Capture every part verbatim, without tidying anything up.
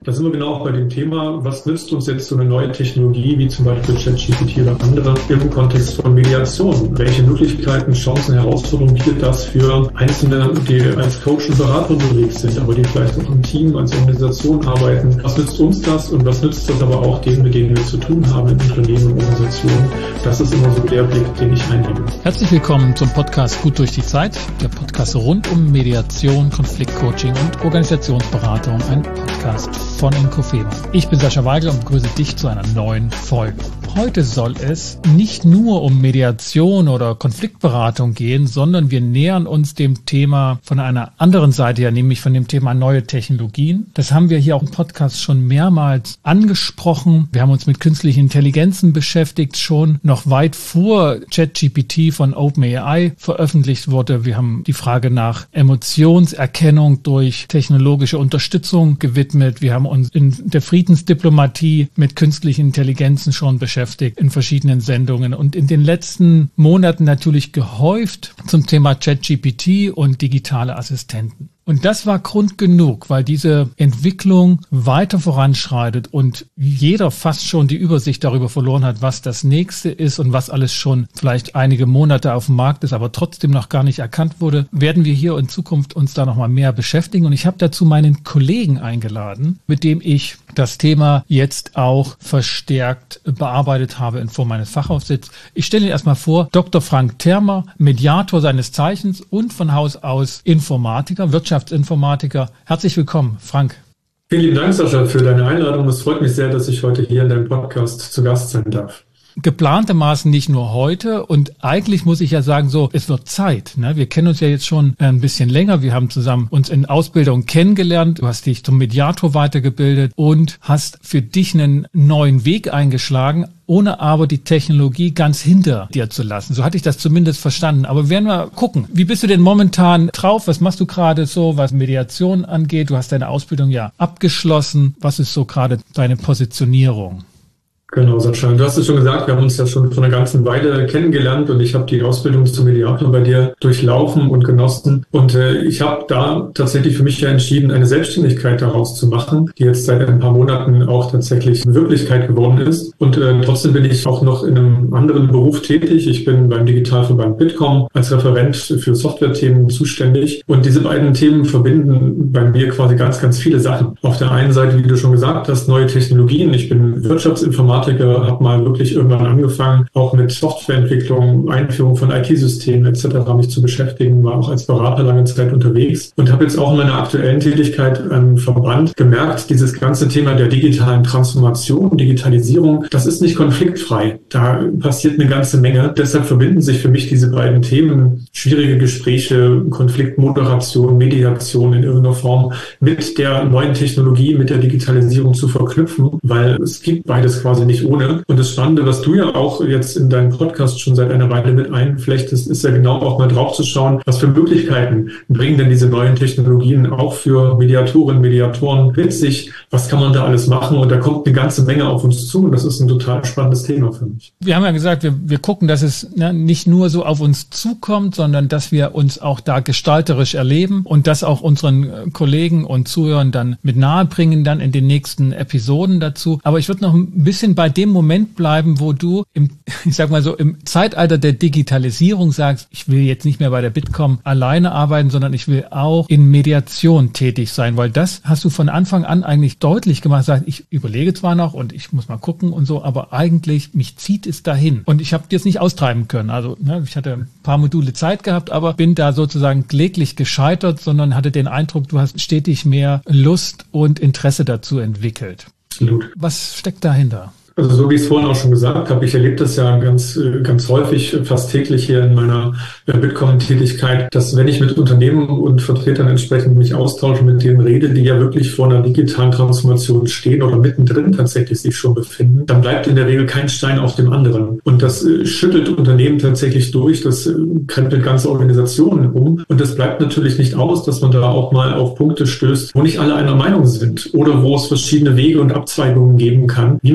Da sind wir genau auch bei dem Thema, was nützt uns jetzt so eine neue Technologie, wie zum Beispiel ChatGPT oder andere, im Kontext von Mediation? Welche Möglichkeiten, Chancen, Herausforderungen bietet das für Einzelne, die als Coach und Berater unterwegs sind, aber die vielleicht auch im Team, als Organisation arbeiten? Was nützt uns das und was nützt das aber auch denen, mit denen wir zu tun haben in Unternehmen und Organisationen? Das ist immer so der Blick, den ich einnehme. Herzlich willkommen zum Podcast Gut durch die Zeit, der Podcast rund um Mediation, Konfliktcoaching und Organisationsberatung, ein Podcast von Inkofema. Ich bin Sascha Weigel und begrüße dich zu einer neuen Folge. Heute soll es nicht nur um Mediation oder Konfliktberatung gehen, sondern wir nähern uns dem Thema von einer anderen Seite her, nämlich von dem Thema neue Technologien. Das haben wir hier auch im Podcast schon mehrmals angesprochen. Wir haben uns mit künstlichen Intelligenzen beschäftigt, schon noch weit vor ChatGPT von OpenAI veröffentlicht wurde. Wir haben die Frage nach Emotionserkennung durch technologische Unterstützung gewidmet. Wir haben uns in der Friedensdiplomatie mit künstlichen Intelligenzen schon beschäftigt in verschiedenen Sendungen und in den letzten Monaten natürlich gehäuft zum Thema ChatGPT und digitale Assistenten. Und das war Grund genug, weil diese Entwicklung weiter voranschreitet und jeder fast schon die Übersicht darüber verloren hat, was das nächste ist und was alles schon vielleicht einige Monate auf dem Markt ist, aber trotzdem noch gar nicht erkannt wurde, werden wir hier in Zukunft uns da nochmal mehr beschäftigen. Und ich habe dazu meinen Kollegen eingeladen, mit dem ich das Thema jetzt auch verstärkt bearbeitet habe in Form meines Fachaufsitz. Ich stelle Ihnen erstmal vor, Doktor Frank Thermer, Mediator seines Zeichens und von Haus aus Informatiker, Wirtschaftsinformatiker. Herzlich willkommen, Frank. Vielen lieben Dank, Sascha, für deine Einladung. Es freut mich sehr, dass ich heute hier in deinem Podcast zu Gast sein darf. Geplantermaßen nicht nur heute und eigentlich muss ich ja sagen, so, es wird Zeit. Ne? Wir kennen uns ja jetzt schon ein bisschen länger. Wir haben zusammen uns in Ausbildung kennengelernt. Du hast dich zum Mediator weitergebildet und hast für dich einen neuen Weg eingeschlagen, ohne aber die Technologie ganz hinter dir zu lassen. So hatte ich das zumindest verstanden. Aber werden wir gucken, wie bist du denn momentan drauf? Was machst du gerade so, was Mediation angeht? Du hast deine Ausbildung ja abgeschlossen. Was ist so gerade deine Positionierung? Genau, Sascha. Du hast es schon gesagt, wir haben uns ja schon vor einer ganzen Weile kennengelernt und ich habe die Ausbildung zum Mediator bei dir durchlaufen und genossen. Und äh, ich habe da tatsächlich für mich ja entschieden, eine Selbstständigkeit daraus zu machen, die jetzt seit ein paar Monaten auch tatsächlich Wirklichkeit geworden ist. Und äh, trotzdem bin ich auch noch in einem anderen Beruf tätig. Ich bin beim Digitalverband Bitkom als Referent für Softwarethemen zuständig. Und diese beiden Themen verbinden bei mir quasi ganz, ganz viele Sachen. Auf der einen Seite, wie du schon gesagt hast, neue Technologien. Ich bin Wirtschaftsinformatiker, habe mal wirklich irgendwann angefangen, auch mit Softwareentwicklung, Einführung von I T-Systemen et cetera mich zu beschäftigen, war auch als Berater lange Zeit unterwegs und habe jetzt auch in meiner aktuellen Tätigkeit im Verband gemerkt, dieses ganze Thema der digitalen Transformation, Digitalisierung, das ist nicht konfliktfrei. Da passiert eine ganze Menge. Deshalb verbinden sich für mich diese beiden Themen, schwierige Gespräche, Konfliktmoderation, Mediation in irgendeiner Form mit der neuen Technologie, mit der Digitalisierung zu verknüpfen, weil es gibt beides quasi nicht ohne. Und das Spannende, was du ja auch jetzt in deinem Podcast schon seit einer Weile mit einflechtest, ist ja genau auch mal drauf zu schauen, was für Möglichkeiten bringen denn diese neuen Technologien auch für Mediatorinnen, Mediatoren mit sich? Was kann man da alles machen? Und da kommt eine ganze Menge auf uns zu und das ist ein total spannendes Thema für mich. Wir haben ja gesagt, wir, wir gucken, dass es ne, nicht nur so auf uns zukommt, sondern dass wir uns auch da gestalterisch erleben und das auch unseren Kollegen und Zuhörern dann mit nahe bringen, dann in den nächsten Episoden dazu. Aber ich würde noch ein bisschen bei dem Moment bleiben, wo du im, ich sag mal so, im Zeitalter der Digitalisierung sagst, ich will jetzt nicht mehr bei der Bitkom alleine arbeiten, sondern ich will auch in Mediation tätig sein, weil das hast du von Anfang an eigentlich deutlich gemacht. Sagst, ich überlege zwar noch und ich muss mal gucken und so, aber eigentlich mich zieht es dahin und ich habe das nicht austreiben können. Also ne, ich hatte ein paar Module Zeit gehabt, aber bin da sozusagen kläglich gescheitert, sondern hatte den Eindruck, du hast stetig mehr Lust und Interesse dazu entwickelt. Absolut. Was steckt dahinter? Also so wie ich es vorhin auch schon gesagt habe, ich erlebe das ja ganz ganz häufig, fast täglich hier in meiner Bitkom-Tätigkeit, dass wenn ich mit Unternehmen und Vertretern entsprechend mich austausche, mit denen rede, die ja wirklich vor einer digitalen Transformation stehen oder mittendrin tatsächlich sich schon befinden, dann bleibt in der Regel kein Stein auf dem anderen. Und das schüttelt Unternehmen tatsächlich durch, das krempelt ganze Organisationen um. Und das bleibt natürlich nicht aus, dass man da auch mal auf Punkte stößt, wo nicht alle einer Meinung sind oder wo es verschiedene Wege und Abzweigungen geben kann, wie man jetzt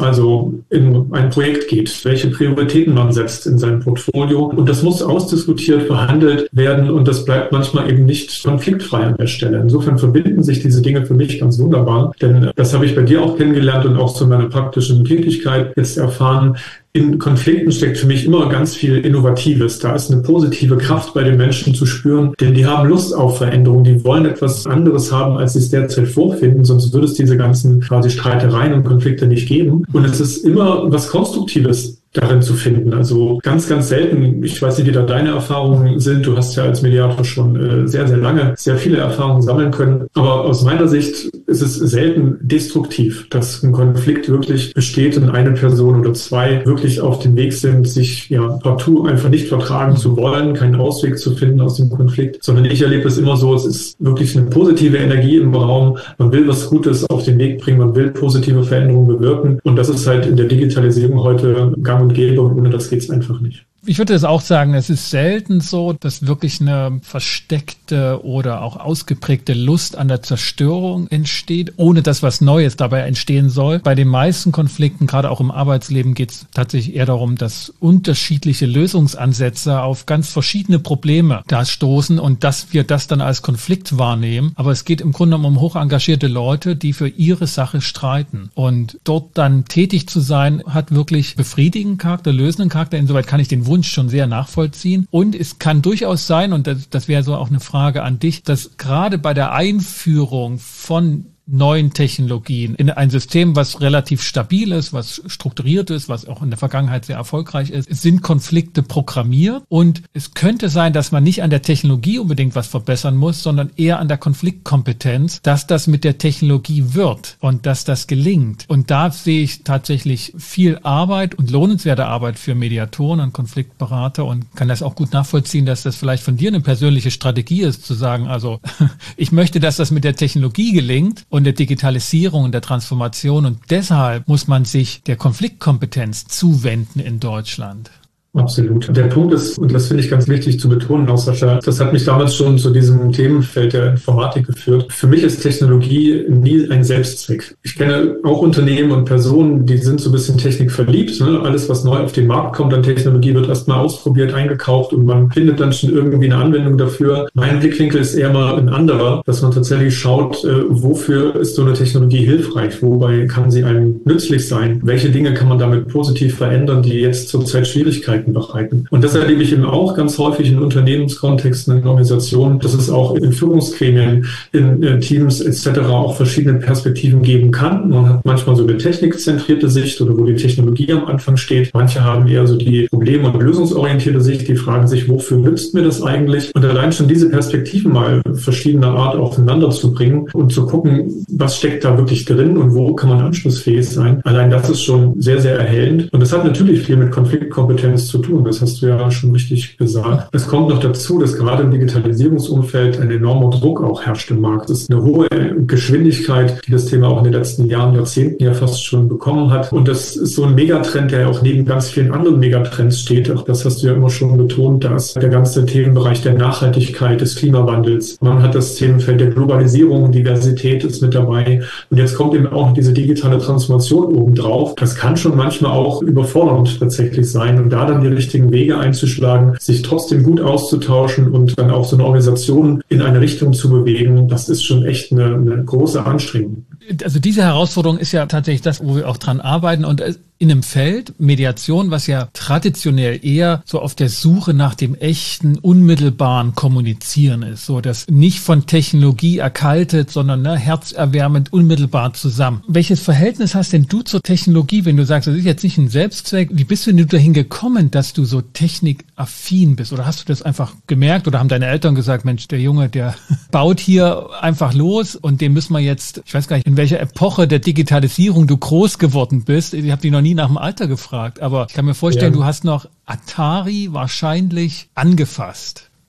also in ein Projekt geht, welche Prioritäten man setzt in seinem Portfolio. Und das muss ausdiskutiert, verhandelt werden und das bleibt manchmal eben nicht konfliktfrei an der Stelle. Insofern verbinden sich diese Dinge für mich ganz wunderbar, denn das habe ich bei dir auch kennengelernt und auch zu meiner praktischen Tätigkeit jetzt erfahren. In Konflikten steckt für mich immer ganz viel Innovatives. Da ist eine positive Kraft bei den Menschen zu spüren, denn die haben Lust auf Veränderung. Die wollen etwas anderes haben, als sie es derzeit vorfinden. Sonst würde es diese ganzen quasi Streitereien und Konflikte nicht geben. Und es ist immer was Konstruktives darin zu finden. Also ganz, ganz selten. Ich weiß nicht, wie da deine Erfahrungen sind. Du hast ja als Mediator schon äh, sehr, sehr lange sehr viele Erfahrungen sammeln können. Aber aus meiner Sicht ist es selten destruktiv, dass ein Konflikt wirklich besteht und eine Person oder zwei wirklich auf dem Weg sind, sich ja partout einfach nicht vertragen zu wollen, keinen Ausweg zu finden aus dem Konflikt, sondern ich erlebe es immer so, es ist wirklich eine positive Energie im Raum. Man will was Gutes auf den Weg bringen, man will positive Veränderungen bewirken und das ist halt in der Digitalisierung heute gang und gäbe und ohne das geht es einfach nicht. Ich würde das auch sagen, es ist selten so, dass wirklich eine versteckte oder auch ausgeprägte Lust an der Zerstörung entsteht, ohne dass was Neues dabei entstehen soll. Bei den meisten Konflikten, gerade auch im Arbeitsleben, geht es tatsächlich eher darum, dass unterschiedliche Lösungsansätze auf ganz verschiedene Probleme da stoßen und dass wir das dann als Konflikt wahrnehmen. Aber es geht im Grunde um hoch engagierte Leute, die für ihre Sache streiten. Und dort dann tätig zu sein, hat wirklich befriedigenden Charakter, lösenden Charakter. Insoweit kann ich den Wunsch schon sehr nachvollziehen. Und es kann durchaus sein, und das, das wäre so auch eine Frage an dich, dass gerade bei der Einführung von neuen Technologien in ein System, was relativ stabil ist, was strukturiert ist, was auch in der Vergangenheit sehr erfolgreich ist, sind Konflikte programmiert und es könnte sein, dass man nicht an der Technologie unbedingt was verbessern muss, sondern eher an der Konfliktkompetenz, dass das mit der Technologie wird und dass das gelingt. Und da sehe ich tatsächlich viel Arbeit und lohnenswerte Arbeit für Mediatoren und Konfliktberater und kann das auch gut nachvollziehen, dass das vielleicht von dir eine persönliche Strategie ist, zu sagen, also ich möchte, dass das mit der Technologie gelingt und der Digitalisierung und der Transformation und deshalb muss man sich der Konfliktkompetenz zuwenden in Deutschland. Absolut. Der Punkt ist, und das finde ich ganz wichtig zu betonen, auch Sascha, das hat mich damals schon zu diesem Themenfeld der Informatik geführt. Für mich ist Technologie nie ein Selbstzweck. Ich kenne auch Unternehmen und Personen, die sind so ein bisschen technikverliebt. Ne? Alles, was neu auf den Markt kommt an Technologie, wird erstmal ausprobiert, eingekauft und man findet dann schon irgendwie eine Anwendung dafür. Mein Blickwinkel ist eher mal ein anderer, dass man tatsächlich schaut, äh, wofür ist so eine Technologie hilfreich? Wobei kann sie einem nützlich sein? Welche Dinge kann man damit positiv verändern, die jetzt zurzeit Schwierigkeiten bereiten. Und das erlebe ich eben auch ganz häufig in Unternehmenskontexten, in Organisationen, dass es auch in Führungsgremien, in, in Teams et cetera auch verschiedene Perspektiven geben kann. Man hat manchmal so eine technikzentrierte Sicht oder wo die Technologie am Anfang steht. Manche haben eher so die problem- und lösungsorientierte Sicht, die fragen sich, wofür nützt mir das eigentlich? Und allein schon diese Perspektiven mal verschiedener Art aufeinander zu bringen und zu gucken, was steckt da wirklich drin und wo kann man anschlussfähig sein. Allein das ist schon sehr, sehr erhellend. Und das hat natürlich viel mit Konfliktkompetenz zu tun. Das hast du ja schon richtig gesagt. Es kommt noch dazu, dass gerade im Digitalisierungsumfeld ein enormer Druck auch herrscht im Markt. Es ist eine hohe Geschwindigkeit, die das Thema auch in den letzten Jahren, Jahrzehnten ja fast schon bekommen hat. Und das ist so ein Megatrend, der auch neben ganz vielen anderen Megatrends steht. Auch das hast du ja immer schon betont. Da ist der ganze Themenbereich der Nachhaltigkeit, des Klimawandels. Man hat das Themenfeld der Globalisierung, Diversität ist mit dabei. Und jetzt kommt eben auch diese digitale Transformation obendrauf. Das kann schon manchmal auch überfordernd tatsächlich sein. Und da dann die richtigen Wege einzuschlagen, sich trotzdem gut auszutauschen und dann auch so eine Organisation in eine Richtung zu bewegen, das ist schon echt eine, eine große Anstrengung. Also diese Herausforderung ist ja tatsächlich das, wo wir auch dran arbeiten und in einem Feld Mediation, was ja traditionell eher so auf der Suche nach dem echten, unmittelbaren Kommunizieren ist, so das nicht von Technologie erkaltet, sondern ne, herzerwärmend unmittelbar zusammen. Welches Verhältnis hast denn du zur Technologie, wenn du sagst, das ist jetzt nicht ein Selbstzweck? Wie bist du denn dahin gekommen, dass du so technikaffin bist? Oder hast du das einfach gemerkt oder haben deine Eltern gesagt, Mensch, der Junge, der baut hier einfach los und dem müssen wir jetzt, ich weiß gar nicht, in welcher Epoche der Digitalisierung du groß geworden bist. Ich habe dich noch nie nach dem Alter gefragt, aber ich kann mir vorstellen, ja. Du hast noch Atari wahrscheinlich angefasst.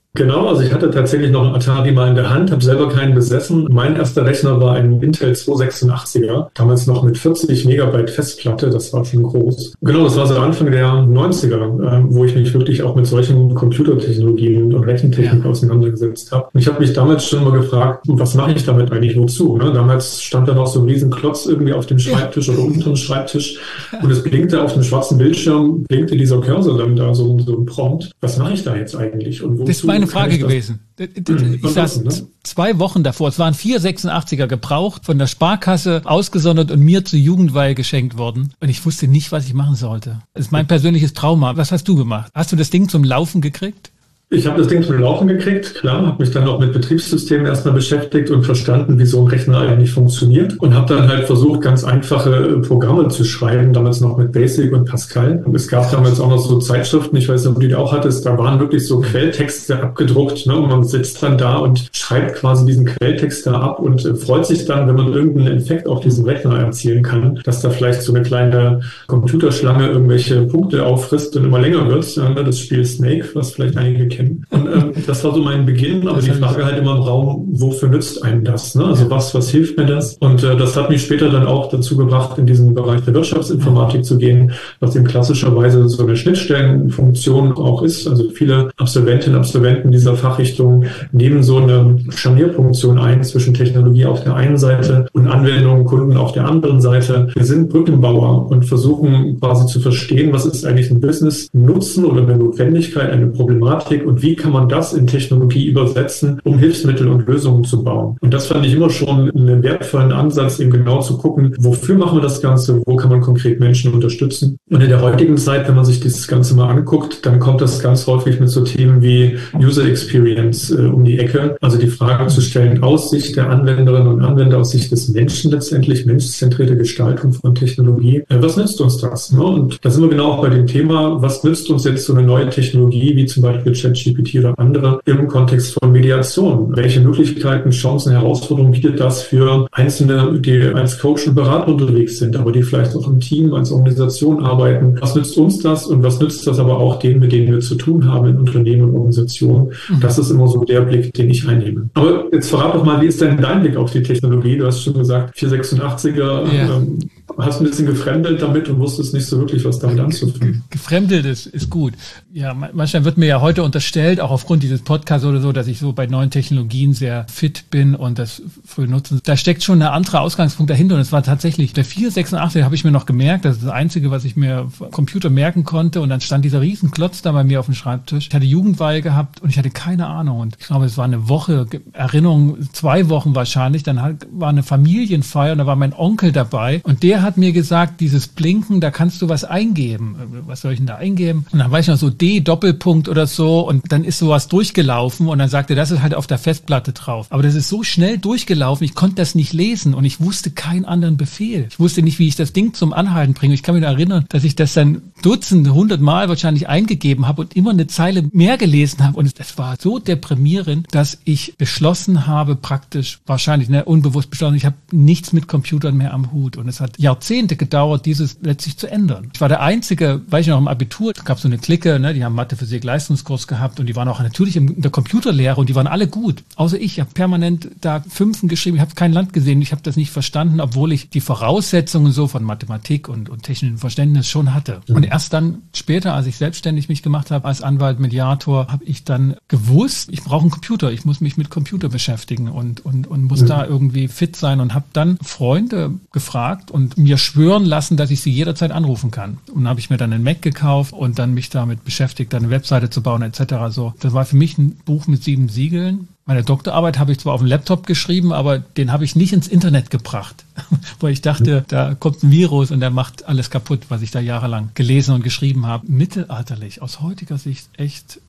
Genau, also ich hatte tatsächlich noch einen Atari mal in der Hand, habe selber keinen besessen. Mein erster Rechner war ein Intel zweihundertsechsundachtziger, damals noch mit vierzig Megabyte Festplatte, das war schon groß. Genau, das war so Anfang der neunziger, äh, wo ich mich wirklich auch mit solchen Computertechnologien und Rechentechnik ja. auseinandergesetzt habe. Und ich habe mich damals schon mal gefragt, was mache ich damit eigentlich, wozu? Ne? Damals stand da noch so ein riesen Klotz irgendwie auf dem Schreibtisch ja. oder unter dem Schreibtisch und es blinkte auf dem schwarzen Bildschirm, blinkte dieser Cursor dann da so, so ein Prompt. Was mache ich da jetzt eigentlich und wozu? Eine Frage gewesen. Ich saß zwei Wochen davor. Es waren vier sechsundachtziger gebraucht, von der Sparkasse ausgesondert und mir zur Jugendweihe geschenkt worden. Und ich wusste nicht, was ich machen sollte. Das ist mein persönliches Trauma. Was hast du gemacht? Hast du das Ding zum Laufen gekriegt? Ich habe das Ding zum Laufen gekriegt, klar, habe mich dann auch mit Betriebssystemen erstmal beschäftigt und verstanden, wie so ein Rechner eigentlich funktioniert und habe dann halt versucht, ganz einfache Programme zu schreiben, damals noch mit Basic und Pascal. Und es gab damals auch noch so Zeitschriften, ich weiß nicht, ob du die auch hattest, da waren wirklich so Quelltexte abgedruckt, ne? Und man sitzt dann da und schreibt quasi diesen Quelltext da ab und äh, freut sich dann, wenn man irgendeinen Effekt auf diesem Rechner erzielen kann, dass da vielleicht so eine kleine Computerschlange irgendwelche Punkte auffrisst und immer länger wird. Ja, das Spiel Snake, was vielleicht einige kennen. Und ähm, das war so mein Beginn, aber die Frage halt immer im Raum, wofür nützt einem das? Ne? Also was, was hilft mir das? Und äh, das hat mich später dann auch dazu gebracht, in diesen Bereich der Wirtschaftsinformatik zu gehen, was eben klassischerweise so eine Schnittstellenfunktion auch ist. Also viele Absolventinnen und Absolventen dieser Fachrichtung nehmen so eine Scharnierfunktion ein zwischen Technologie auf der einen Seite und Anwendungen, Kunden auf der anderen Seite. Wir sind Brückenbauer und versuchen quasi zu verstehen, was ist eigentlich ein Business-Nutzen oder eine Notwendigkeit, eine Problematik und wie kann man das in Technologie übersetzen, um Hilfsmittel und Lösungen zu bauen. Und das fand ich immer schon einen wertvollen Ansatz, eben genau zu gucken, wofür machen wir das Ganze, wo kann man konkret Menschen unterstützen. Und in der heutigen Zeit, wenn man sich dieses Ganze mal anguckt, dann kommt das ganz häufig mit so Themen wie User Experience äh, um die Ecke. Also die Frage zu stellen, aus Sicht der Anwenderinnen und Anwender, aus Sicht des Menschen letztendlich, menschzentrierte Gestaltung von Technologie. Äh, was nützt uns das? Ne? Und da sind wir genau auch bei dem Thema, was nützt uns jetzt so eine neue Technologie, wie zum Beispiel ChatGPT oder andere im Kontext von Mediation. Welche Möglichkeiten, Chancen, Herausforderungen bietet das für Einzelne, die als Coach und Berater unterwegs sind, aber die vielleicht auch im Team, als Organisation arbeiten? Was nützt uns das und was nützt das aber auch denen, mit denen wir zu tun haben in Unternehmen und Organisationen? Mhm. Das ist immer so der Blick, den ich einnehme. Aber jetzt verrat doch mal, wie ist denn dein Blick auf die Technologie? Du hast schon gesagt, vier sechsundachtziger, ja. ähm, hast ein bisschen gefremdelt damit und wusstest nicht so wirklich, was damit anzufangen. Gefremdelt ist, ist gut. Ja, manchmal wird mir ja heute unterstellt, auch aufgrund dieses Podcasts oder so, dass ich so bei neuen Technologien sehr fit bin und das früh nutzen. Da steckt schon ein anderer Ausgangspunkt dahinter und es war tatsächlich, der vier sechsundachtzig habe ich mir noch gemerkt, das ist das Einzige, was ich mir vom Computer merken konnte und dann stand dieser riesen Klotz da bei mir auf dem Schreibtisch. Ich hatte Jugendweihe gehabt und ich hatte keine Ahnung und ich glaube, es war eine Woche, Erinnerung, zwei Wochen wahrscheinlich, dann war eine Familienfeier und da war mein Onkel dabei und der hat mir gesagt, dieses Blinken, da kannst du was eingeben. Was soll ich denn da eingeben? Und dann weiß ich noch so D, Doppelpunkt oder so und dann ist sowas durchgelaufen und dann sagte, das ist halt auf der Festplatte drauf. Aber das ist so schnell durchgelaufen, ich konnte das nicht lesen und ich wusste keinen anderen Befehl. Ich wusste nicht, wie ich das Ding zum Anhalten bringe. Ich kann mich erinnern, dass ich das dann Dutzende, hundert Mal wahrscheinlich eingegeben habe und immer eine Zeile mehr gelesen habe und das war so deprimierend, dass ich beschlossen habe, praktisch, wahrscheinlich, ne, unbewusst beschlossen, ich habe nichts mit Computern mehr am Hut und es hat Jahrzehnte gedauert, dieses letztlich zu ändern. Ich war der Einzige, weiß ich noch, im Abitur, es gab so eine Clique, ne, die haben Mathe, Physik, Leistungskurs gehabt und die waren auch natürlich in der Computerlehre und die waren alle gut. Außer ich, ich habe permanent da Fünfen geschrieben, ich habe kein Land gesehen, ich habe das nicht verstanden, obwohl ich die Voraussetzungen so von Mathematik und, und technischem Verständnis schon hatte. Mhm. Und erst dann später, als ich selbstständig mich gemacht habe als Anwalt, Mediator, habe ich dann gewusst, ich brauche einen Computer, ich muss mich mit Computer beschäftigen und, und, und muss mhm. da irgendwie fit sein und habe dann Freunde gefragt und mir schwören lassen, dass ich sie jederzeit anrufen kann. Und dann habe ich mir dann einen Mac gekauft und dann mich damit beschäftigt, dann eine Webseite zu bauen et cetera. So, das war für mich ein Buch mit sieben Siegeln. Meine Doktorarbeit habe ich zwar auf dem Laptop geschrieben, aber den habe ich nicht ins Internet gebracht, weil ich dachte, da kommt ein Virus und der macht alles kaputt, was ich da jahrelang gelesen und geschrieben habe. Mittelalterlich, aus heutiger Sicht echt.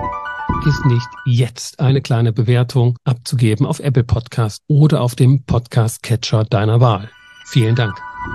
Ist nicht jetzt eine kleine Bewertung abzugeben auf Apple Podcast oder auf dem Podcast-Catcher deiner Wahl. Vielen Dank.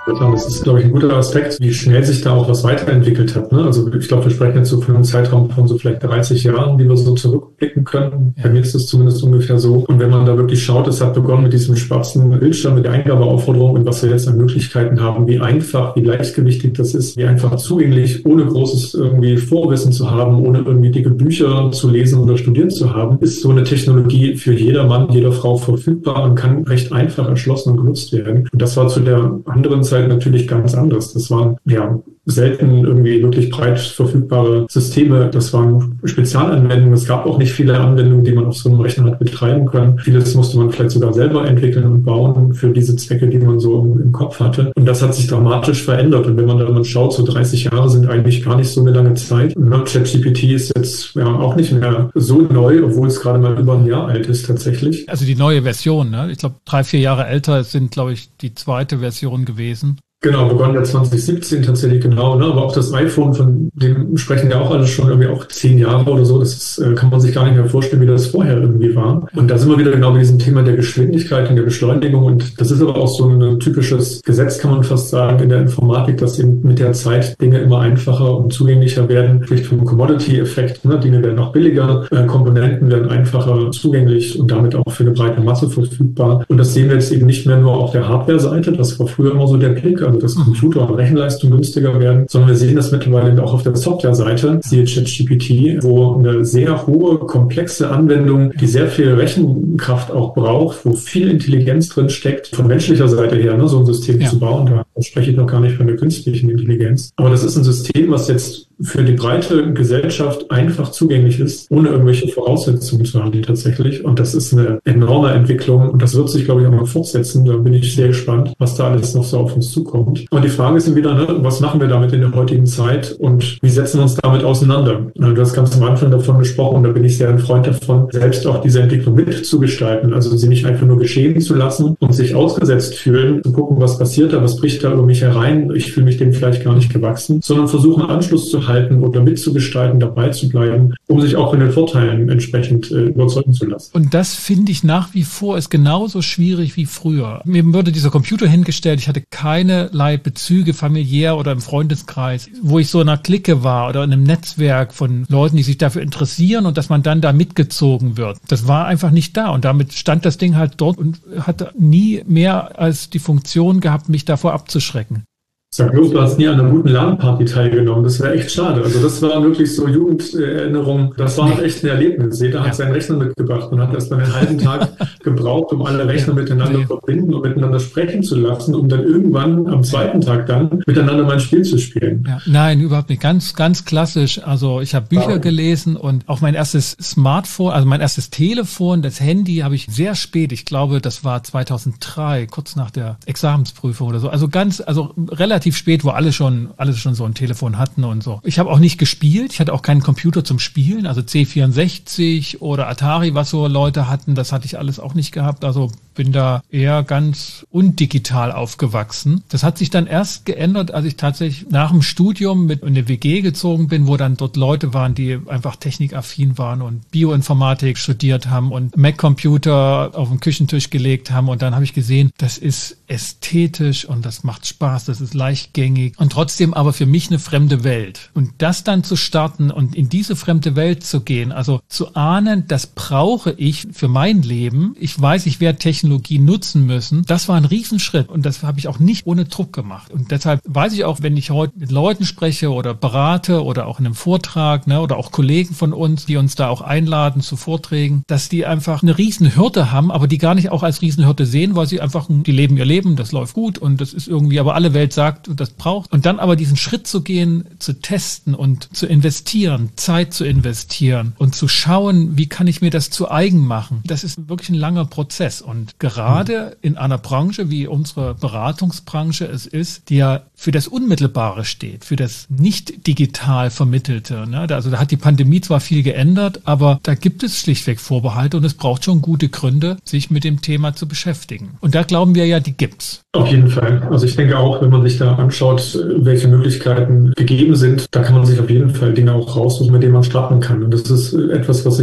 Das ist, glaube ich, ein guter Aspekt, wie schnell sich da auch was weiterentwickelt hat. Ne? Also ich glaube, wir sprechen jetzt so von einem Zeitraum von so vielleicht dreißig Jahren, die wir so zurückblicken können. Bei mir ist das zumindest ungefähr so. Und wenn man da wirklich schaut, es hat begonnen mit diesem schwarzen Bildschirm, mit der Eingabeaufforderung und was wir jetzt an Möglichkeiten haben, wie einfach, wie leichtgewichtig das ist, wie einfach zugänglich, ohne großes irgendwie Vorwissen zu haben, ohne irgendwie dicke Bücher zu lesen oder studieren zu haben, ist so eine Technologie für jeder Mann, jeder Frau verfügbar und kann recht einfach erschlossen und genutzt werden. Und das war zu der anderen Zeit natürlich ganz anders. Das waren ja selten irgendwie wirklich breit verfügbare Systeme. Das waren Spezialanwendungen. Es gab auch nicht viele Anwendungen, die man auf so einem Rechner hat betreiben können. Vieles musste man vielleicht sogar selber entwickeln und bauen für diese Zwecke, die man so im, im Kopf hatte. Und das hat sich dramatisch verändert. Und wenn man da mal schaut, so dreißig Jahre sind eigentlich gar nicht so eine lange Zeit. ChatGPT ist jetzt ja auch nicht mehr so neu, obwohl es gerade mal über ein Jahr alt ist tatsächlich. Also die neue Version, ne? Ich glaube, drei, vier Jahre älter sind, glaube ich, die zweite Version gewesen. Genau, begonnen ja zwanzig siebzehn tatsächlich genau, ne? Aber auch das iPhone, von dem sprechen ja auch alle schon irgendwie auch zehn Jahre oder so. Das ist, äh, kann man sich gar nicht mehr vorstellen, wie das vorher irgendwie war. Und da sind wir wieder genau bei diesem Thema der Geschwindigkeit und der Beschleunigung. Und das ist aber auch so ein typisches Gesetz, kann man fast sagen, in der Informatik, dass eben mit der Zeit Dinge immer einfacher und zugänglicher werden. Spricht vom Commodity-Effekt, ne? Dinge werden auch billiger, äh, Komponenten werden einfacher zugänglich und damit auch für eine breite Masse verfügbar. Und das sehen wir jetzt eben nicht mehr nur auf der Hardware-Seite. Das war früher immer so der Klick, also dass Computer und Rechenleistung günstiger werden, sondern wir sehen das mittlerweile auch auf der Software-Seite, siehe ChatGPT, wo eine sehr hohe, komplexe Anwendung, die sehr viel Rechenkraft auch braucht, wo viel Intelligenz drin steckt, von menschlicher Seite her, ne, so ein System ja. zu bauen. Da spreche ich noch gar nicht von der künstlichen Intelligenz. Aber das ist ein System, was jetzt für die breite Gesellschaft einfach zugänglich ist, ohne irgendwelche Voraussetzungen zu haben, tatsächlich. Und das ist eine enorme Entwicklung und das wird sich, glaube ich, auch noch fortsetzen. Da bin ich sehr gespannt, was da alles noch so auf uns zukommt. Und die Frage ist dann wieder, ne, was machen wir damit in der heutigen Zeit und wie setzen wir uns damit auseinander? Du hast ganz am Anfang davon gesprochen und da bin ich sehr ein Freund davon, selbst auch diese Entwicklung mitzugestalten, also sie nicht einfach nur geschehen zu lassen und sich ausgesetzt fühlen, zu gucken, was passiert da, was bricht da über mich herein, ich fühle mich dem vielleicht gar nicht gewachsen, sondern versuchen, Anschluss zu halten oder mitzugestalten, dabei zu bleiben, um sich auch von den Vorteilen entsprechend äh, überzeugen zu lassen. Und das finde ich nach wie vor ist genauso schwierig wie früher. Mir wurde dieser Computer hingestellt, ich hatte keinerlei Bezüge familiär oder im Freundeskreis, wo ich so in einer Clique war oder in einem Netzwerk von Leuten, die sich dafür interessieren und dass man dann da mitgezogen wird. Das war einfach nicht da und damit stand das Ding halt dort und hatte nie mehr als die Funktion gehabt, mich davor abzuschrecken. Sag bloß, du hast nie an einer guten LAN-Party teilgenommen. Das wäre echt schade. Also das war wirklich so Jugenderinnerung. Das war nee. echt ein Erlebnis. Jeder ja. hat seinen Rechner mitgebracht und hat erst mal einen halben Tag gebraucht, um alle Rechner ja. miteinander nee. verbinden und miteinander sprechen zu lassen, um dann irgendwann am zweiten Tag dann miteinander mal ein Spiel zu spielen. Ja. Nein, überhaupt nicht. Ganz, ganz klassisch. Also ich habe Bücher wow. gelesen und auch mein erstes Smartphone, also mein erstes Telefon, das Handy habe ich sehr spät. Ich glaube, das war zweitausenddrei, kurz nach der Examensprüfung oder so. Also ganz, also relativ relativ spät, wo alle schon, alle schon so ein Telefon hatten und so. Ich habe auch nicht gespielt, ich hatte auch keinen Computer zum Spielen, also C vierundsechzig oder Atari, was so Leute hatten, das hatte ich alles auch nicht gehabt, also bin da eher ganz undigital aufgewachsen. Das hat sich dann erst geändert, als ich tatsächlich nach dem Studium mit in eine W G gezogen bin, wo dann dort Leute waren, die einfach technikaffin waren und Bioinformatik studiert haben und Mac-Computer auf den Küchentisch gelegt haben. Und dann habe ich gesehen, das ist ästhetisch und das macht Spaß, das ist leichtgängig und trotzdem aber für mich eine fremde Welt. Und das dann zu starten und in diese fremde Welt zu gehen, also zu ahnen, das brauche ich für mein Leben. Ich weiß, ich werde Technologie nutzen müssen. Das war ein Riesenschritt und das habe ich auch nicht ohne Druck gemacht. Und deshalb weiß ich auch, wenn ich heute mit Leuten spreche oder berate oder auch in einem Vortrag, ne, oder auch Kollegen von uns, die uns da auch einladen zu Vorträgen, dass die einfach eine Riesenhürde haben, aber die gar nicht auch als Riesenhürde sehen, weil sie einfach, die leben ihr Leben, das läuft gut und das ist irgendwie, aber alle Welt sagt, das braucht. Und dann aber diesen Schritt zu gehen, zu testen und zu investieren, Zeit zu investieren und zu schauen, wie kann ich mir das zu eigen machen. Das ist wirklich ein langer Prozess und gerade in einer Branche, wie unsere Beratungsbranche es ist, die ja für das Unmittelbare steht, für das nicht digital Vermittelte. Ne? Also da hat die Pandemie zwar viel geändert, aber da gibt es schlichtweg Vorbehalte und es braucht schon gute Gründe, sich mit dem Thema zu beschäftigen. Und da glauben wir ja, die gibt's. Auf jeden Fall. Also ich denke auch, wenn man sich da anschaut, welche Möglichkeiten gegeben sind, da kann man sich auf jeden Fall Dinge auch raussuchen, mit denen man starten kann. Und das ist etwas, was ich auch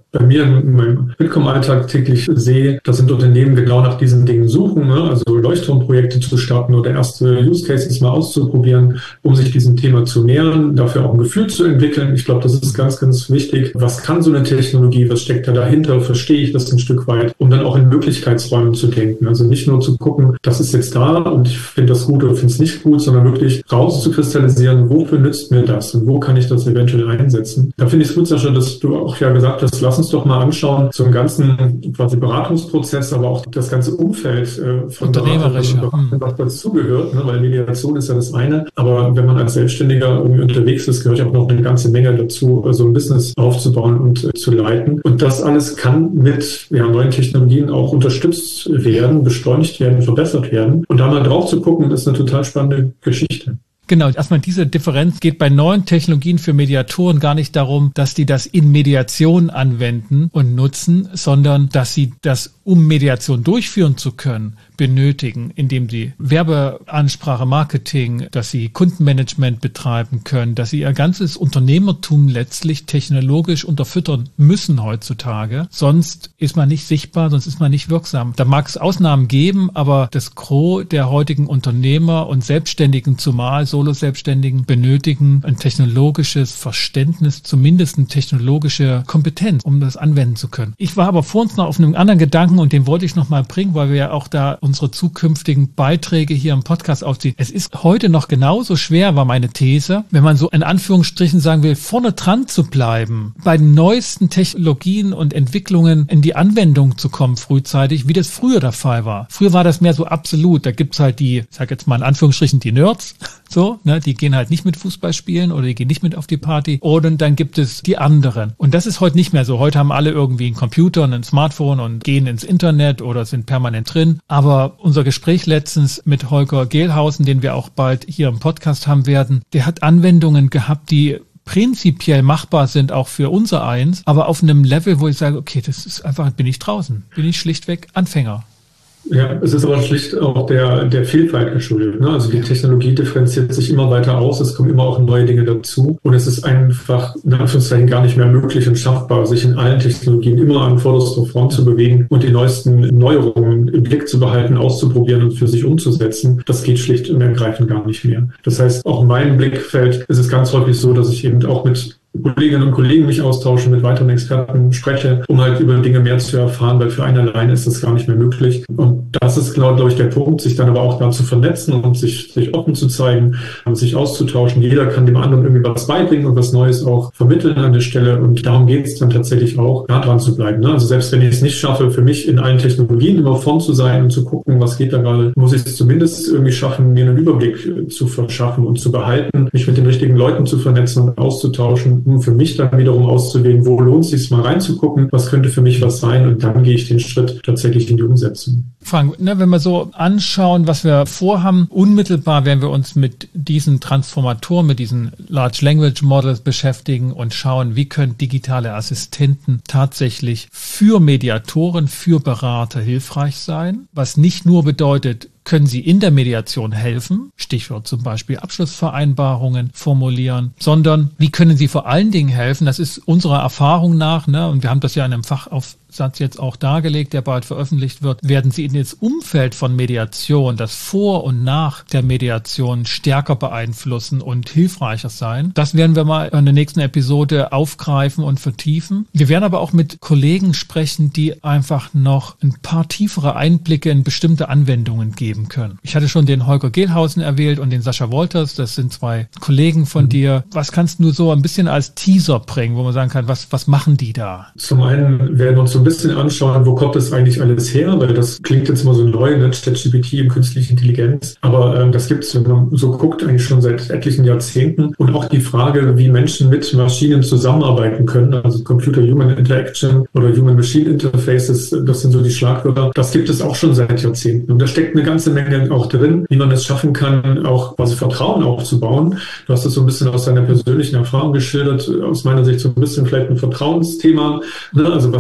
bei mir in meinem Bitkom-Alltag täglich sehe, dass sind Unternehmen genau nach diesen Dingen suchen, ne? Also Leuchtturmprojekte zu starten oder erste Use Cases mal auszuprobieren, um sich diesem Thema zu nähern, dafür auch ein Gefühl zu entwickeln. Ich glaube, das ist ganz, ganz wichtig. Was kann so eine Technologie? Was steckt da dahinter? Verstehe ich das ein Stück weit? Um dann auch in Möglichkeitsräumen zu denken. Also nicht nur zu gucken, das ist jetzt da und ich finde das gut oder finde es nicht gut, sondern wirklich rauszukristallisieren, wofür nützt mir das und wo kann ich das eventuell einsetzen. Da finde ich es gut, Sascha, dass du auch ja gesagt hast, lass uns doch mal anschauen, so einen ganzen quasi Beratungsprozess, aber auch das ganze Umfeld äh, von Unternehmerisch, Beratern, was dazugehört, ne? Weil Mediation ist ja das eine, aber wenn man als Selbstständiger irgendwie unterwegs ist, gehört ja auch noch eine ganze Menge dazu, so ein Business aufzubauen und äh, zu leiten. Und das alles kann mit ja, neuen Technologien auch unterstützt werden, beschleunigt werden, verbessert werden. Und da mal drauf zu gucken, ist eine total spannende Geschichte. Genau, erstmal diese Differenz geht bei neuen Technologien für Mediatoren gar nicht darum, dass die das in Mediation anwenden und nutzen, sondern dass sie das, um Mediation durchführen zu können, benötigen, indem sie Werbeansprache, Marketing, dass sie Kundenmanagement betreiben können, dass sie ihr ganzes Unternehmertum letztlich technologisch unterfüttern müssen heutzutage. Sonst ist man nicht sichtbar, sonst ist man nicht wirksam. Da mag es Ausnahmen geben, aber das Gros der heutigen Unternehmer und Selbstständigen, zumal Solo-Selbstständigen, benötigen ein technologisches Verständnis, zumindest eine technologische Kompetenz, um das anwenden zu können. Ich war aber vor uns noch auf einem anderen Gedanken und den wollte ich noch mal bringen, weil wir ja auch da unsere zukünftigen Beiträge hier im Podcast aufziehen. Es ist heute noch genauso schwer, war meine These, wenn man so in Anführungsstrichen sagen will, vorne dran zu bleiben, bei den neuesten Technologien und Entwicklungen in die Anwendung zu kommen frühzeitig, wie das früher der Fall war. Früher war das mehr so absolut. Da gibt's halt die, ich sag jetzt mal in Anführungsstrichen, die Nerds, so, ne, die gehen halt nicht mit Fußball spielen oder die gehen nicht mit auf die Party. Und dann gibt es die anderen. Und das ist heute nicht mehr so. Heute haben alle irgendwie einen Computer und ein Smartphone und gehen ins Internet oder sind permanent drin. Aber unser Gespräch letztens mit Holger Gehlhausen, den wir auch bald hier im Podcast haben werden, der hat Anwendungen gehabt, die prinzipiell machbar sind, auch für unser eins, aber auf einem Level, wo ich sage, okay, das ist einfach, bin ich draußen, bin ich schlichtweg Anfänger. Ja, es ist aber schlicht auch der, der Vielfalt geschuldet, ne? Also die Technologie differenziert sich immer weiter aus, es kommen immer auch neue Dinge dazu und es ist einfach in Anführungszeichen gar nicht mehr möglich und schaffbar, sich in allen Technologien immer an vorderster Front zu bewegen und die neuesten Neuerungen im Blick zu behalten, auszuprobieren und für sich umzusetzen. Das geht schlicht und ergreifend gar nicht mehr. Das heißt, auch in meinem Blickfeld ist es ganz häufig so, dass ich eben auch mit Kolleginnen und Kollegen mich austauschen, mit weiteren Experten spreche, um halt über Dinge mehr zu erfahren, weil für einen alleine ist das gar nicht mehr möglich. Und das ist genau, glaube ich, der Punkt, sich dann aber auch da zu vernetzen und sich, sich offen zu zeigen, sich auszutauschen. Jeder kann dem anderen irgendwie was beibringen und was Neues auch vermitteln an der Stelle. Und darum geht es dann tatsächlich auch, nah dran zu bleiben. Also selbst wenn ich es nicht schaffe, für mich in allen Technologien immer vorn zu sein und zu gucken, was geht da gerade, muss ich es zumindest irgendwie schaffen, mir einen Überblick zu verschaffen und zu behalten, mich mit den richtigen Leuten zu vernetzen und auszutauschen, um für mich dann wiederum auszuwählen, wo lohnt es sich mal reinzugucken, was könnte für mich was sein und dann gehe ich den Schritt tatsächlich in die Umsetzung. Frank, ne, wenn wir so anschauen, was wir vorhaben, unmittelbar werden wir uns mit diesen Transformatoren, mit diesen Large Language Models beschäftigen und schauen, wie können digitale Assistenten tatsächlich für Mediatoren, für Berater hilfreich sein, was nicht nur bedeutet, können sie in der Mediation helfen, Stichwort zum Beispiel Abschlussvereinbarungen formulieren, sondern wie können sie vor allen Dingen helfen, das ist unserer Erfahrung nach, ne, und wir haben das ja in einem Fachaufsatz jetzt auch dargelegt, der bald veröffentlicht wird, werden sie in das Umfeld von Mediation, das Vor und Nach der Mediation stärker beeinflussen und hilfreicher sein. Das werden wir mal in der nächsten Episode aufgreifen und vertiefen. Wir werden aber auch mit Kollegen sprechen, die einfach noch ein paar tiefere Einblicke in bestimmte Anwendungen geben können. Ich hatte schon den Holger Gehlhausen erwähnt und den Sascha Wolters, das sind zwei Kollegen von mhm. dir. Was kannst du so ein bisschen als Teaser bringen, wo man sagen kann, was, was machen die da? Zum einen werden wir uns so ein bisschen anschauen, wo kommt das eigentlich alles her, weil das klingt jetzt immer so neu, ne? ChatGPT und künstliche Intelligenz, aber ähm, das gibt es, wenn man so guckt, eigentlich schon seit etlichen Jahrzehnten und auch die Frage, wie Menschen mit Maschinen zusammenarbeiten können, also Computer-Human Interaction oder Human-Machine Interfaces, das sind so die Schlagwörter, das gibt es auch schon seit Jahrzehnten und da steckt eine ganze Menge auch drin, wie man es schaffen kann, auch quasi Vertrauen aufzubauen. Du hast das so ein bisschen aus deiner persönlichen Erfahrung geschildert, aus meiner Sicht so ein bisschen vielleicht ein Vertrauensthema. Also was mache ich mit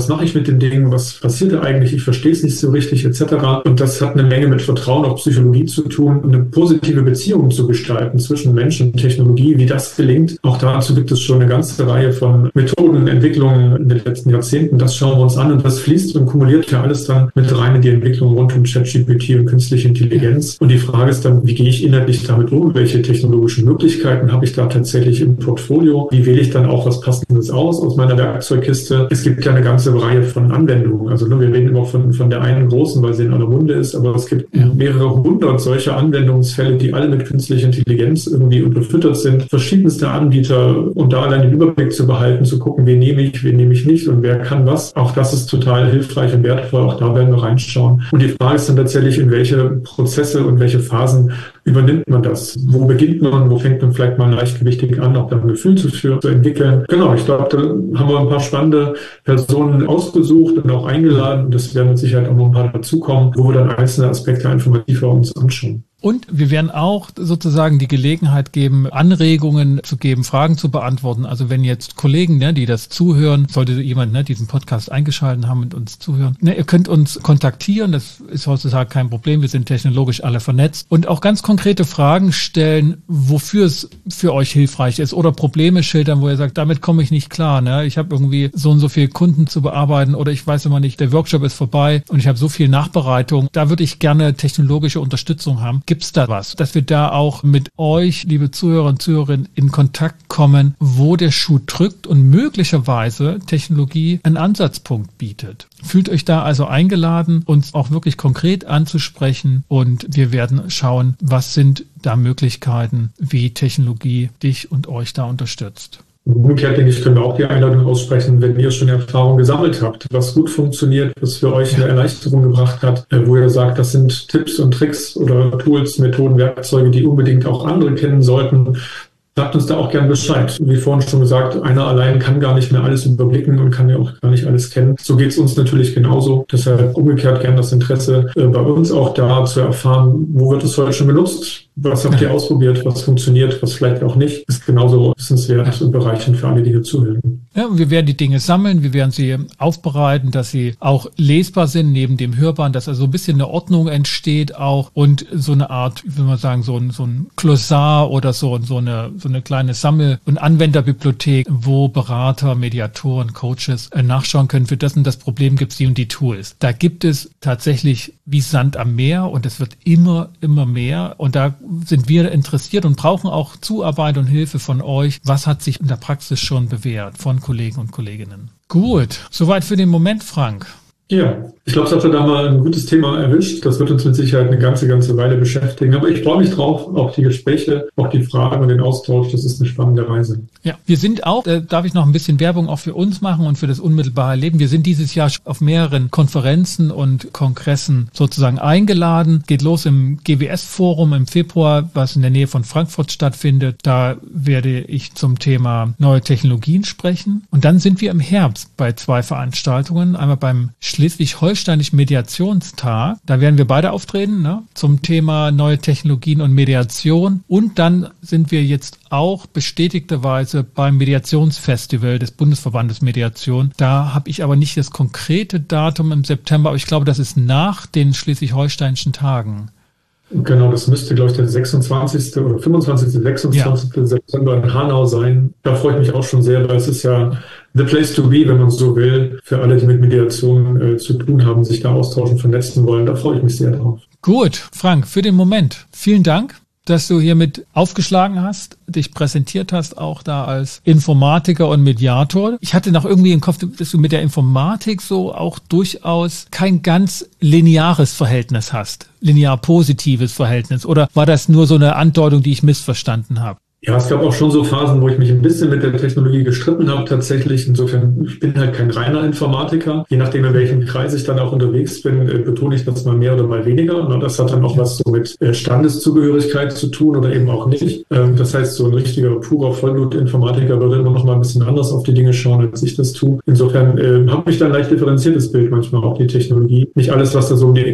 den Dingen, was passiert da eigentlich, ich verstehe es nicht so richtig et cetera. Und das hat eine Menge mit Vertrauen auf Psychologie zu tun, eine positive Beziehung zu gestalten zwischen Mensch und Technologie. Wie das gelingt, auch dazu gibt es schon eine ganze Reihe von Methodenentwicklungen in den letzten Jahrzehnten. Das schauen wir uns an und das fließt und kumuliert ja alles dann mit rein in die Entwicklung rund um ChatGPT und künstliche Intelligenz. Und die Frage ist dann, wie gehe ich inhaltlich damit um? Welche technologischen Möglichkeiten habe ich da tatsächlich im Portfolio? Wie wähle ich dann auch was Passendes aus aus meiner Werkzeugkiste? Es gibt ja eine ganze Reihe von Anwendungen. Also ne, wir reden immer von, von der einen großen, weil sie in aller Munde ist, aber es gibt ja mehrere hundert solcher Anwendungsfälle, die alle mit künstlicher Intelligenz irgendwie unterfüttert sind. Verschiedenste Anbieter, und da allein den Überblick zu behalten, zu gucken, wen nehme ich, wen nehme ich nicht und wer kann was. Auch das ist total hilfreich und wertvoll. Auch da werden wir reinschauen. Und die Frage ist dann tatsächlich, in welche Prozesse und welche Phasen übernimmt man das? Wo beginnt man? Wo fängt man vielleicht mal leichtgewichtig an, auch da ein Gefühl zu führen, zu entwickeln? Genau, ich glaube, da haben wir ein paar spannende Personen ausgesucht und auch eingeladen. Und es werden mit Sicherheit auch noch ein paar dazukommen, wo wir dann einzelne Aspekte informativer uns anschauen. Und wir werden auch sozusagen die Gelegenheit geben, Anregungen zu geben, Fragen zu beantworten. Also wenn jetzt Kollegen, ne, die das zuhören, sollte jemand ne, diesen Podcast eingeschaltet haben und uns zuhören, ne, ihr könnt uns kontaktieren, das ist heutzutage kein Problem, wir sind technologisch alle vernetzt und auch ganz konkrete Fragen stellen, wofür es für euch hilfreich ist oder Probleme schildern, wo ihr sagt, damit komme ich nicht klar. Ne? Ich habe irgendwie so und so viele Kunden zu bearbeiten oder ich weiß immer nicht, der Workshop ist vorbei und ich habe so viel Nachbereitung. Da würde ich gerne technologische Unterstützung haben. Gibt es da was, dass wir da auch mit euch, liebe Zuhörer und Zuhörerinnen, in Kontakt kommen, wo der Schuh drückt und möglicherweise Technologie einen Ansatzpunkt bietet? Fühlt euch da also eingeladen, uns auch wirklich konkret anzusprechen und wir werden schauen, was sind da Möglichkeiten, wie Technologie dich und euch da unterstützt. Umgekehrt, denke ich, können wir auch die Einladung aussprechen, wenn ihr schon Erfahrung gesammelt habt, was gut funktioniert, was für euch eine Erleichterung gebracht hat, wo ihr sagt, das sind Tipps und Tricks oder Tools, Methoden, Werkzeuge, die unbedingt auch andere kennen sollten. Sagt uns da auch gern Bescheid. Wie vorhin schon gesagt, einer allein kann gar nicht mehr alles überblicken und kann ja auch gar nicht alles kennen. So geht es uns natürlich genauso. Deshalb umgekehrt gern das Interesse äh, bei uns auch da zu erfahren, wo wird es heute schon genutzt? Was habt ihr ausprobiert? Was funktioniert? Was vielleicht auch nicht? Ist genauso wissenswert und bereichernd für alle, die hier zuhören. Ja, wir werden die Dinge sammeln, wir werden sie aufbereiten, dass sie auch lesbar sind neben dem Hörbaren, dass also so ein bisschen eine Ordnung entsteht auch und so eine Art, wie will man sagen, so ein, so ein Glossar oder so, so eine, so eine kleine Sammel- und Anwenderbibliothek, wo Berater, Mediatoren, Coaches äh, nachschauen können, für das und das Problem gibt es die und die Tools. Da gibt es tatsächlich wie Sand am Meer und es wird immer, immer mehr und da sind wir interessiert und brauchen auch Zuarbeit und Hilfe von euch. Was hat sich in der Praxis schon bewährt von Kollegen und Kolleginnen? Gut, soweit für den Moment, Frank. Ja, ich glaube, es hat da mal ein gutes Thema erwischt. Das wird uns mit Sicherheit eine ganze, ganze Weile beschäftigen. Aber ich freue mich drauf, auf die Gespräche, auf die Fragen und den Austausch. Das ist eine spannende Reise. Ja, wir sind auch, äh, darf ich noch ein bisschen Werbung auch für uns machen und für das unmittelbare Leben. Wir sind dieses Jahr auf mehreren Konferenzen und Kongressen sozusagen eingeladen. Geht los im G W S-Forum im Februar, was in der Nähe von Frankfurt stattfindet. Da werde ich zum Thema neue Technologien sprechen. Und dann sind wir im Herbst bei zwei Veranstaltungen. Einmal beim Schleswig-Holsteinischen Mediationstag. Da werden wir beide auftreten, ne, zum Thema neue Technologien und Mediation. Und dann sind wir jetzt auch bestätigterweise beim Mediationsfestival des Bundesverbandes Mediation. Da habe ich aber nicht das konkrete Datum im September, aber ich glaube, das ist nach den Schleswig-Holsteinischen Tagen. Genau, das müsste, glaube ich, der sechsundzwanzigste oder fünfundzwanzigste, sechsundzwanzigste Ja. September in Hanau sein. Da freue ich mich auch schon sehr, weil es ist ja the place to be, wenn man so will, für alle, die mit Mediation äh, zu tun haben, sich da austauschen, vernetzen wollen. Da freue ich mich sehr drauf. Gut, Frank, für den Moment. Vielen Dank, dass du hiermit aufgeschlagen hast, dich präsentiert hast, auch da als Informatiker und Mediator. Ich hatte noch irgendwie im Kopf, dass du mit der Informatik so auch durchaus kein ganz lineares Verhältnis hast, linear positives Verhältnis. Oder war das nur so eine Andeutung, die ich missverstanden habe? Ja, es gab auch schon so Phasen, wo ich mich ein bisschen mit der Technologie gestritten habe tatsächlich. Insofern, ich bin halt kein reiner Informatiker. Je nachdem, in welchem Kreis ich dann auch unterwegs bin, betone ich das mal mehr oder mal weniger. Und das hat dann auch was so mit Standeszugehörigkeit zu tun oder eben auch nicht. Das heißt, so ein richtiger, purer Vollblut-Informatiker würde immer noch mal ein bisschen anders auf die Dinge schauen, als ich das tue. Insofern äh, habe ich da ein leicht differenziertes Bild manchmal auf die Technologie. Nicht alles, was da so um die Ecke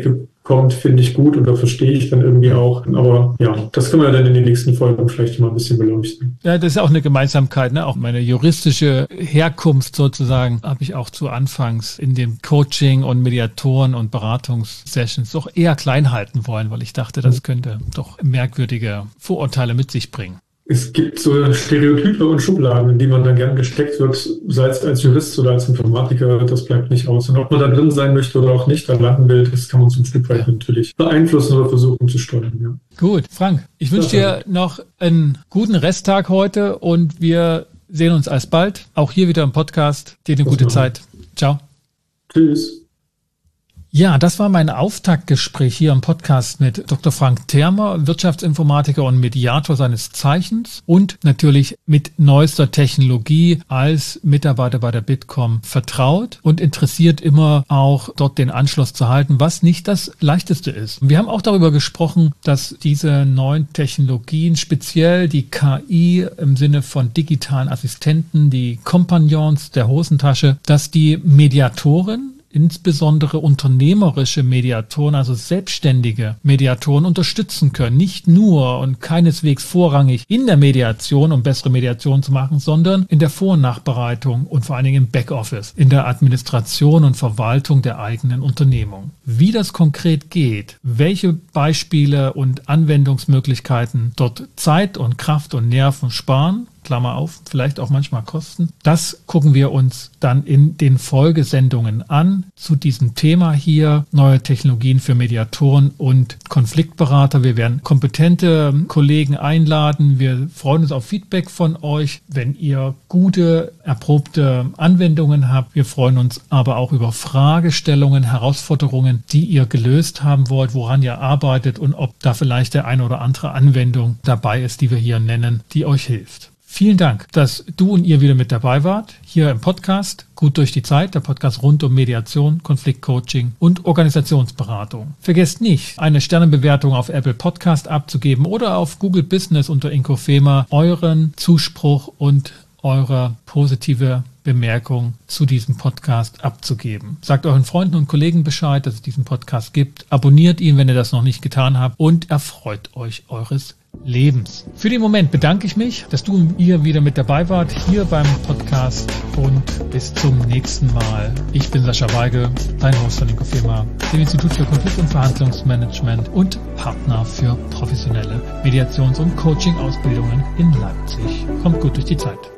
kommt, finde ich gut oder verstehe ich dann irgendwie auch. Aber ja, das können wir dann in den nächsten Folgen vielleicht mal ein bisschen beleuchten. Ja, das ist auch eine Gemeinsamkeit, ne? Auch meine juristische Herkunft sozusagen habe ich auch zu Anfangs in dem Coaching und Mediatoren und Beratungssessions doch eher klein halten wollen, weil ich dachte, das könnte doch merkwürdige Vorurteile mit sich bringen. Es gibt so Stereotype und Schubladen, in die man dann gern gesteckt wird, sei es als Jurist oder als Informatiker, das bleibt nicht aus. Und ob man da drin sein möchte oder auch nicht da landen will, das kann man zum Stück weit natürlich beeinflussen oder versuchen zu steuern. Ja. Gut, Frank, ich wünsche dir noch einen guten Resttag heute und wir sehen uns alsbald. Auch hier wieder im Podcast. Dir eine gute Zeit. Ciao. Tschüss. Ja, das war mein Auftaktgespräch hier im Podcast mit Doktor Frank Thermer, Wirtschaftsinformatiker und Mediator seines Zeichens und natürlich mit neuester Technologie als Mitarbeiter bei der Bitkom vertraut und interessiert immer auch dort den Anschluss zu halten, was nicht das Leichteste ist. Wir haben auch darüber gesprochen, dass diese neuen Technologien, speziell die K I im Sinne von digitalen Assistenten, die Kompagnons der Hosentasche, dass die Mediatoren, insbesondere unternehmerische Mediatoren, also selbstständige Mediatoren unterstützen können. Nicht nur und keineswegs vorrangig in der Mediation, um bessere Mediation zu machen, sondern in der Vor- und Nachbereitung und vor allen Dingen im Backoffice, in der Administration und Verwaltung der eigenen Unternehmung. Wie das konkret geht, welche Beispiele und Anwendungsmöglichkeiten dort Zeit und Kraft und Nerven sparen, Klammer auf, vielleicht auch manchmal Kosten. Das gucken wir uns dann in den Folgesendungen an zu diesem Thema hier, neue Technologien für Mediatoren und Konfliktberater. Wir werden kompetente Kollegen einladen. Wir freuen uns auf Feedback von euch, wenn ihr gute, erprobte Anwendungen habt. Wir freuen uns aber auch über Fragestellungen, Herausforderungen, die ihr gelöst haben wollt, woran ihr arbeitet und ob da vielleicht der eine oder andere Anwendung dabei ist, die wir hier nennen, die euch hilft. Vielen Dank, dass du und ihr wieder mit dabei wart, hier im Podcast Gut durch die Zeit, der Podcast rund um Mediation, Konfliktcoaching und Organisationsberatung. Vergesst nicht, eine Sternenbewertung auf Apple Podcast abzugeben oder auf Google Business unter Inkofema euren Zuspruch und eure positive Bemerkung zu diesem Podcast abzugeben. Sagt euren Freunden und Kollegen Bescheid, dass es diesen Podcast gibt. Abonniert ihn, wenn ihr das noch nicht getan habt und erfreut euch eures Lebens. Für den Moment bedanke ich mich, dass du und ihr wieder mit dabei wart hier beim Podcast und bis zum nächsten Mal. Ich bin Sascha Weigel, dein Host von Inkofema, dem Institut für Konflikt- und Verhandlungsmanagement und Partner für professionelle Mediations- und Coaching-Ausbildungen in Leipzig. Kommt gut durch die Zeit.